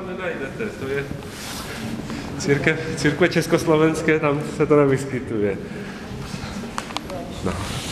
tam nenajdete, to je církve československé, tam se to nevyskytuje. No.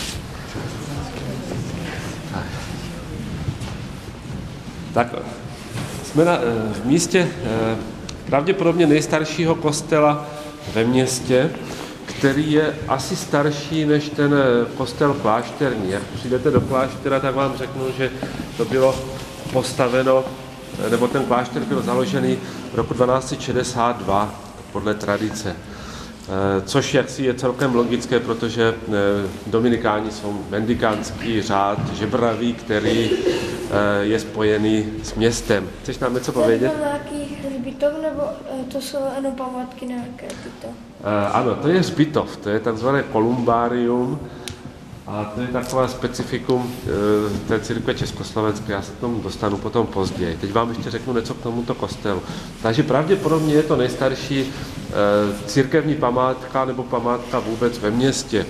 Tak, jsme v místě pravděpodobně nejstaršího kostela ve městě, který je asi starší než ten kostel klášterní. Jak přijdete do kláštera, tak vám řeknu, že to bylo postaveno, nebo ten klášter byl založený v roku 1262 podle tradice. Což jaksi je celkem logické, protože dominikáni jsou mendikánský řád žebravý, který je spojený s městem. Chceš nám něco povědět? To je nějaký hřbitov, nebo to jsou jenom památky nějaké tyto? Ano, to je hřbitov, to je takzvané kolumbárium a to je taková specifikum té církve československé, já se k tomu dostanu potom později. Teď vám ještě řeknu něco k tomuto kostelu. Takže pravděpodobně je to nejstarší církevní památka nebo památka vůbec ve městě.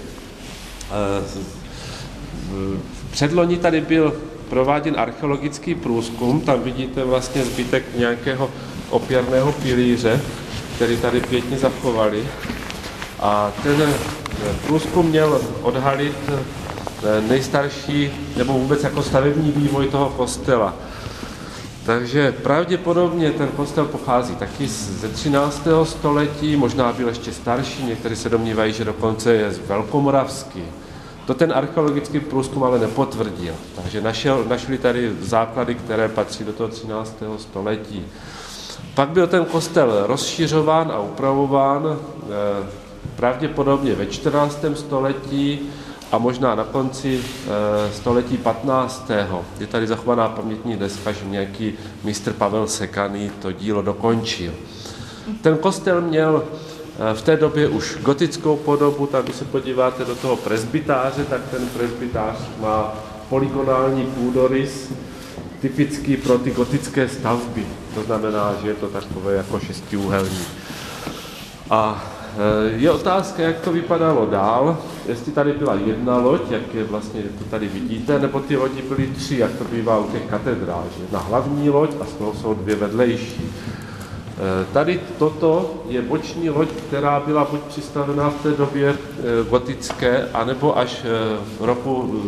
Předloni tady byl prováděn archeologický průzkum, tam vidíte vlastně zbytek nějakého opěrného pilíře, který tady pěkně zachovali. A ten průzkum měl odhalit nejstarší, nebo vůbec jako stavební vývoj toho kostela. Takže pravděpodobně ten kostel pochází taky ze 13. století, možná byl ještě starší, někteří se domnívají, že dokonce je velkomoravský. To ten archeologický průzkum ale nepotvrdil, takže našli tady základy, které patří do toho 13. století. Pak byl ten kostel rozšiřován a upravován pravděpodobně ve 14. století a možná na konci století 15. Je tady zachovaná pamětní deska, že nějaký mistr Pavel Sekaný to dílo dokončil. Ten kostel měl v té době už gotickou podobu, tak když se podíváte do toho presbytáře, tak ten presbytář má polygonální půdorys, typický pro ty gotické stavby. To znamená, že je to takové jako šestiúhelní. A je otázka, jak to vypadalo dál, jestli tady byla jedna loď, jak je vlastně, to tady vidíte, nebo ty lodi byly tři, jak to bývá u těch katedráž. Jedna hlavní loď a z toho jsou dvě vedlejší. Tady toto je boční loď, která byla buď přistavená v té době gotické, anebo až v roku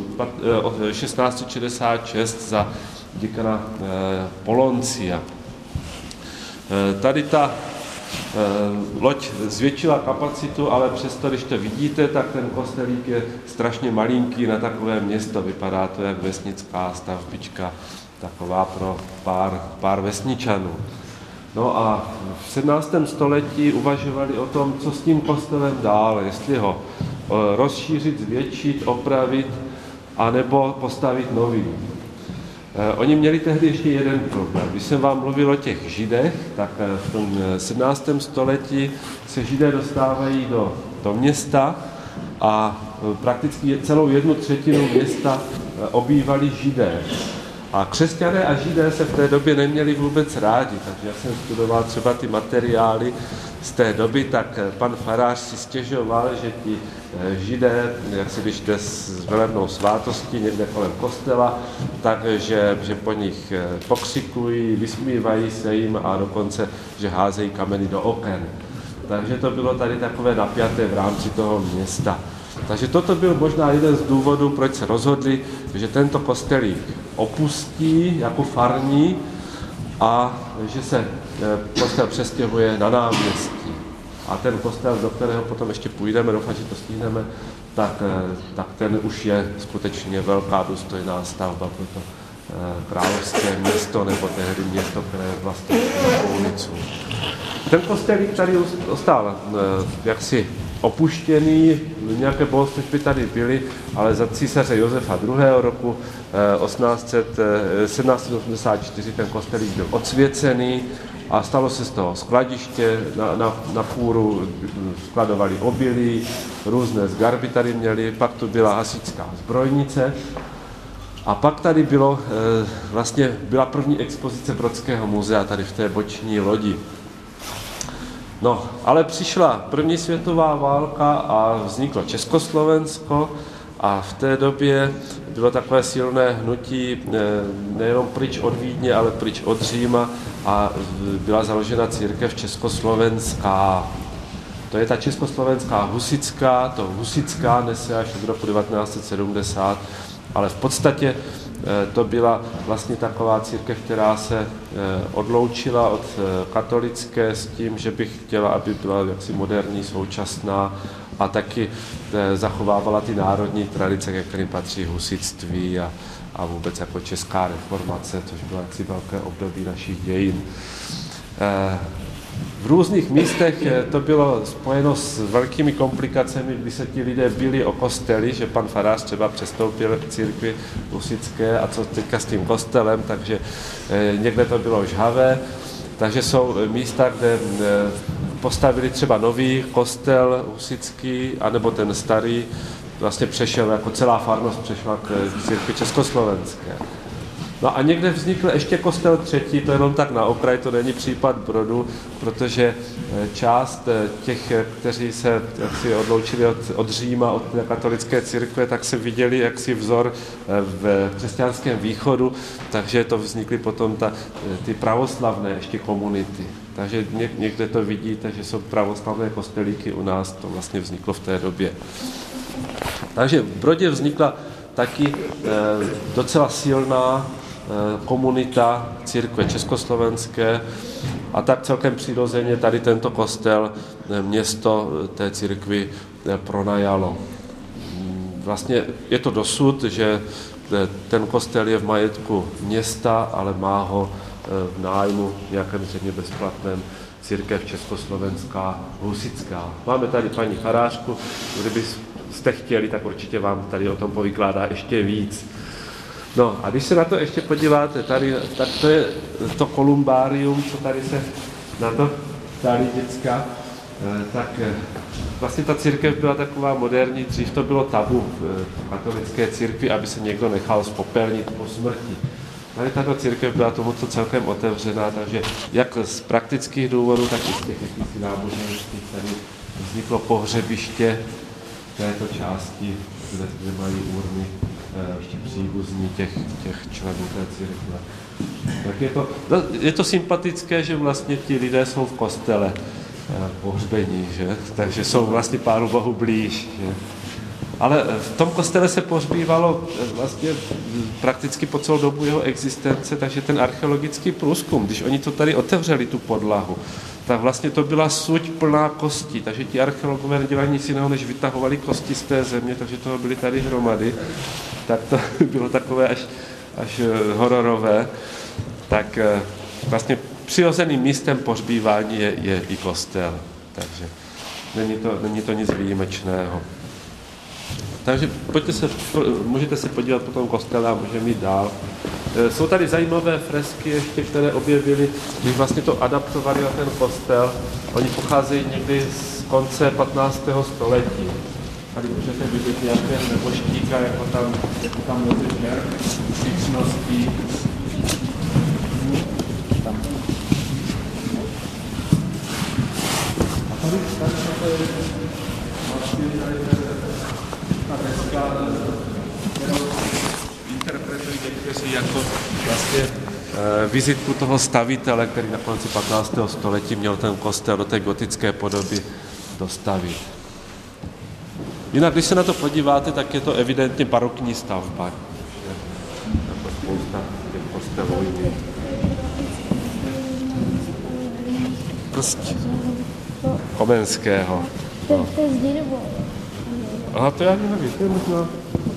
1666 za děkana Poloncia. Tady ta loď zvětšila kapacitu, ale přesto, když to vidíte, tak ten kostelík je strašně malinký na takové město. Vypadá to jak vesnická stavbička, taková pro pár vesničanů. No a v 17. století uvažovali o tom, co s tím kostelem dál, jestli ho rozšířit, zvětšit, opravit, anebo postavit nový. Oni měli tehdy ještě jeden problém. Když jsem vám mluvil o těch Židech, tak v tom 17. století se Židé dostávají do města a prakticky celou 1/3 města obývali Židé. A křesťané a Židé se v té době neměli vůbec rádi, takže já jsem studoval třeba ty materiály z té doby, tak pan farář si stěžoval, že ti Židé, jak si když jde s velebnou svátostí někde kolem kostela, takže po nich pokřikují, vysmívají se jim a dokonce, že házejí kameny do oken. Takže to bylo tady takové napjaté v rámci toho města. Takže toto byl možná jeden z důvodů, proč se rozhodli, že tento kostelík opustí jako farní a že se kostel přestěhuje na náměstí. A ten kostel, do kterého potom ještě půjdeme, doufám, že to stihneme, tak ten už je skutečně velká důstojná stavba pro to královské město, nebo tehdy město, které vlastně na ulicu. Ten kostelík tady ostal jaksi opuštěný, nějaké bohoslužby tady byly, ale za císaře Josefa II. Roku 1784 ten kostelík byl odsvěcený a stalo se z toho skladiště, na fůru skladovali obilí, různé zgarby tady měli, pak tu byla hasičská zbrojnice a pak tady byla první expozice Brodského muzea tady v té boční lodi. No, ale přišla první světová válka a vzniklo Československo a v té době bylo takové silné hnutí nejenom pryč od Vídně, ale pryč od Říma a byla založena církev československá. To je ta československá husitská, to husitská nese až od roku 1970, ale v podstatě to byla vlastně taková církev, která se odloučila od katolické s tím, že bych chtěla, aby byla jaksi moderní, současná a taky zachovávala ty národní tradice, ke kterým patří husitství a vůbec jako česká reformace, což bylo jaksi velké období našich dějin. V různých místech to bylo spojeno s velkými komplikacemi, kdy se ti lidé bili o kostely, že pan farář třeba přestoupil k církvi husitské a co teďka s tím kostelem, takže někde to bylo žhavé. Takže jsou místa, kde postavili třeba nový kostel husitský, anebo ten starý vlastně přešel, jako celá farnost přešla k církvi československé. No a někde vznikl ještě kostel třetí, to jenom tak na okraj, to není případ Brodu, protože část těch, kteří se jaksi odloučili od Říma, od katolické církve, tak se viděli jaksi vzor v křesťanském východu, takže to vznikly potom ty pravoslavné ještě komunity. Takže někde to vidíte, že jsou pravoslavné kostelíky u nás, to vlastně vzniklo v té době. Takže v Brodě vznikla taky docela silná komunita církve československé a tak celkem přirozeně tady tento kostel město té církvi pronajalo. Vlastně je to dosud, že ten kostel je v majetku města, ale má ho v nájmu nějakém zřejmě bezplatném církev československá husitská. Máme tady paní farářku, kdybyste chtěli, tak určitě vám tady o tom povykládá ještě víc. No a když se na to ještě podíváte, tady, tak to je to kolumbárium, co tady se na to ptali děcka, tak vlastně ta církev byla taková moderní, dřív to bylo tabu v katolické církvi, aby se někdo nechal spopelnit po smrti. Tady tato církev byla tomuto celkem otevřená, takže jak z praktických důvodů, tak i z těch jakýchsi náboženských tady vzniklo pohřebiště této části, kde mají urny příbuzní těch členů té církve. Tak je to sympatické, že vlastně ti lidé jsou v kostele pohřbení, že? Takže jsou vlastně Pánu Bohu blíž. Že? Ale v tom kostele se pohřbívalo vlastně prakticky po celou dobu jeho existence, takže ten archeologický průzkum, když oni to tady otevřeli, tu podlahu, tak vlastně to byla suť plná kostí, takže ti archeologové nedělali nic jiného, než vytahovali kosti z té země, takže toho byly tady hromady, tak to bylo takové až hororové. Tak vlastně přirozeným místem pohřbívání je i kostel, takže není to nic výjimečného. Takže můžete se podívat po tom kostele a můžeme jít dál. Jsou tady zajímavé fresky ještě, které objevili, když vlastně to adaptovali na ten kostel. Oni pocházejí někdy z konce 15. století. Tady můžete vidět nějaké nebožtíka, jako tam leží příčností. A tady ta deska, kterou interpretují někteří jako vlastně vizitku toho stavitele, který na konci 15. století měl ten kostel do té gotické podoby dostavit. Jinak, když se na to podíváte, tak je to evidentně barokní stavba. Jako spousta těch kostelů. Prostě Komenského. To je zdi nebo? Aha, to já nevím, to je možná